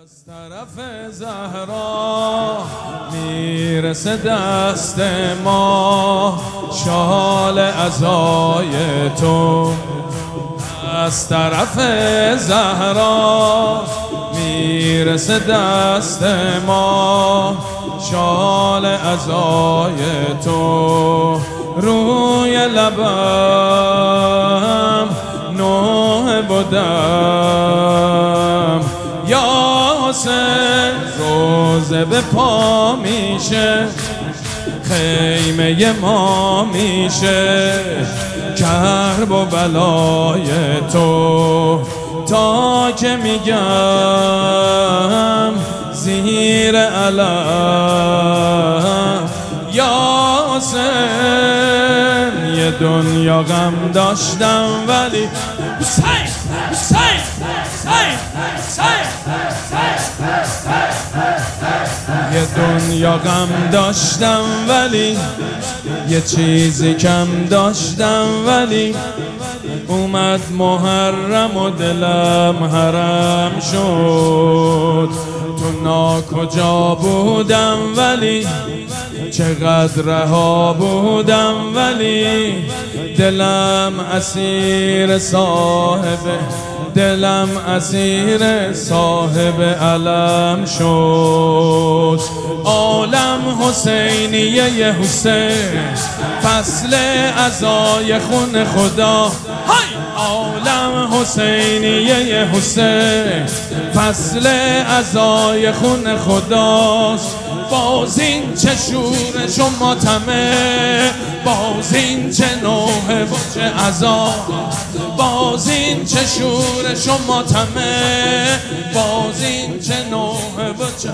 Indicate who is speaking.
Speaker 1: از طرف زهرا میرسه دست ما شال عزای تو. از طرف زهرا میرسه دست ما شال عزای تو. روی لبم نوح بودم یا حسین، روزه به پا میشه خیمه ما میشه کرب و بلای تو. تا که میگم زیر علم یا حسین، یه دنیا غم داشتم ولی حسین حسین حسین حسین، یه دنیا غم داشتم ولی یه چیزی کم داشتم، ولی اومد محرم و دلم حرم شد. تو ناکجا بودم ولی چقدر رها بودم، ولی دلم اسیر صاحب، دلم اسیر صاحب علم شد. عالم حسینیه حسین، فصل عزای خون خدا. عالم حسینیه حسین، فصل عزای خون خداست. باز این چه شورش و ماتمه، باز این چه نوحه و چه عزا، باز این چه شورش و ماتمه، باز این چه نوحه و چه